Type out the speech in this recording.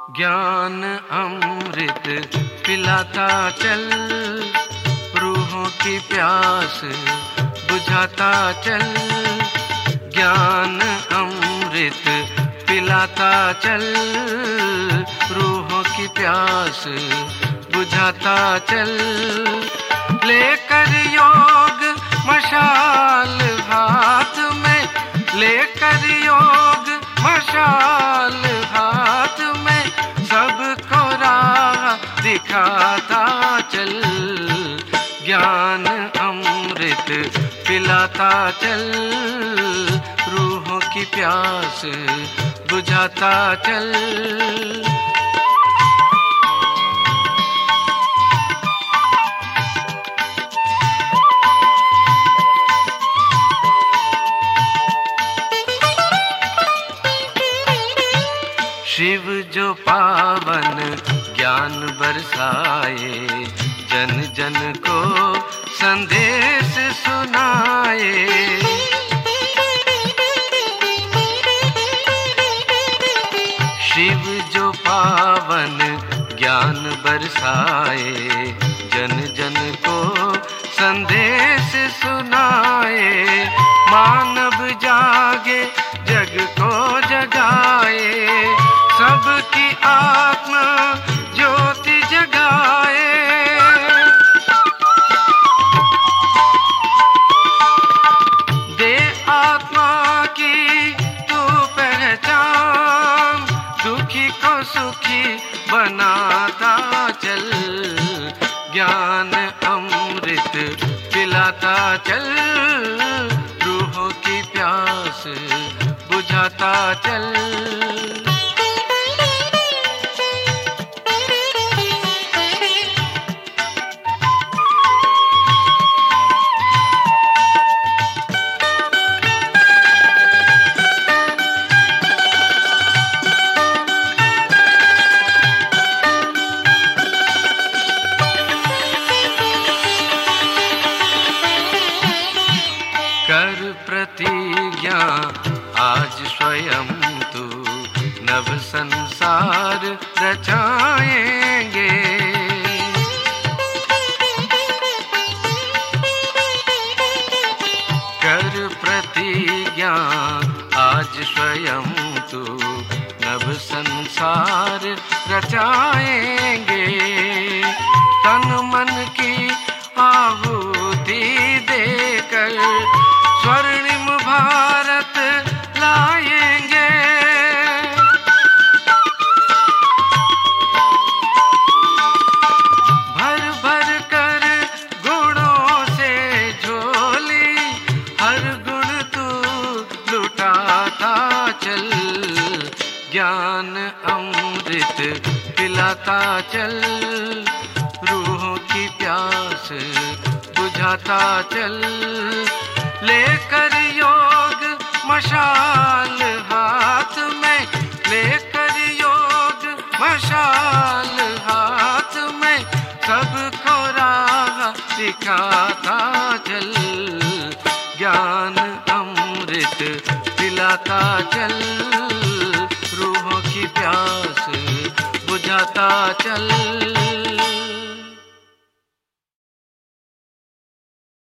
ज्ञान अमृत पिलाता चल, रूहों की प्यास बुझाता चल। ज्ञान अमृत पिलाता चल, रूहों की प्यास बुझाता चल। लेकर योग मशाल हाथ में, लेकर योग मशाल हाथ में, सबको राह दिखाता चल। ज्ञान अमृत पिलाता चल, रूहों की प्यास बुझाता चल। शिव जो पावन ज्ञान बरसाए, जन जन को संदेश सुनाए। शिव जो पावन ज्ञान बरसाए, जन जन को संदेश सुनाए। मानव जागे जग को जगाए, सबकी आत्मा ज्योति जगाए। दे आत्मा की तू पहचान, दुखी को सुखी बनाता चल। ज्ञान अमृत पिलाता चल, रूहों की प्यास बुझाता चल। कर प्रतिज्ञा आज स्वयं तू, नव संसार रचाएंगे। कर प्रतिज्ञा आज स्वयं तू, नव संसार रचाएंगे। तन मन की आहुति देकर स्वर्णिम भारत लाएंगे। भर भर कर गुणों से झोली, हर गुण तू लुटाता चल। ज्ञान अमृत पिलाता चल, रूहों की प्यास बुझाता चल। लेकर योग मशाल हाथ में, लेकर योग मशाल हाथ में, सबको राह दिखाता चल। ज्ञान अमृत पिलाता चल, रूहों की प्यास बुझाता चल।